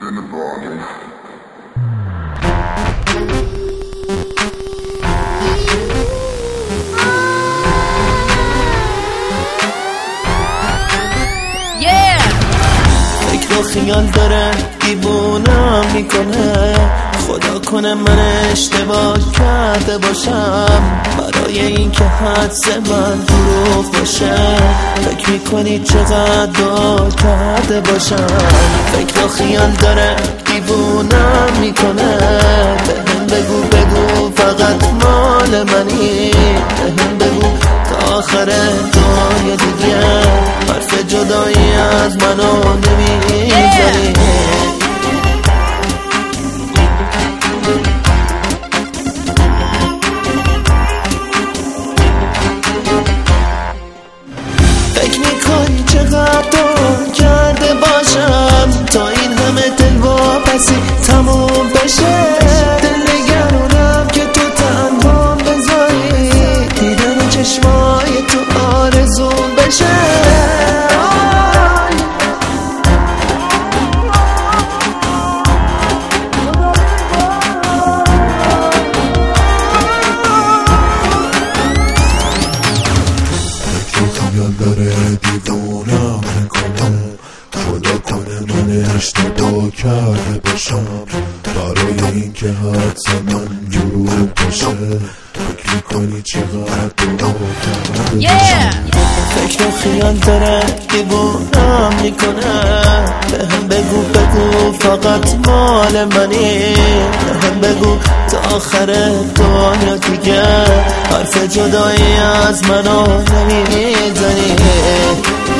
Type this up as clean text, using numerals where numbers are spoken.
in the bargain. فکر و خیال داره دیوونم میکنه، خدا کنه من اشتباه کرده باشم برای این که حدس من دروغ باشه. فکر میکنی چقدر دعا کرده باشم، فکر و خیال داره دیوونم میکنه. بهم بگو بگو فقط مال منی، بهم بگو تا آخر دنیا دیگه حرف جدایی از منو نمیزنی. فکر میکنی چقدر دور کرده باشم تا این همه دلواپسی تموم بشه. دل نگرانم که تو تنها بذاری، دیدن چشمای تو آرزون بشه. خیال داره دیوونم میکنه، خدا کنه من اشتباه کرده باشم برای این که حدس من دروغ باشه. فکر میکنی چقدر دعا کرده باشم. فکر و خیال داره دیوونم میکنه، بهم بگو بگو فقط مال منی، بهم بگو تا آخر دنیا دیگه حرف جدایی از منو نمیزنی.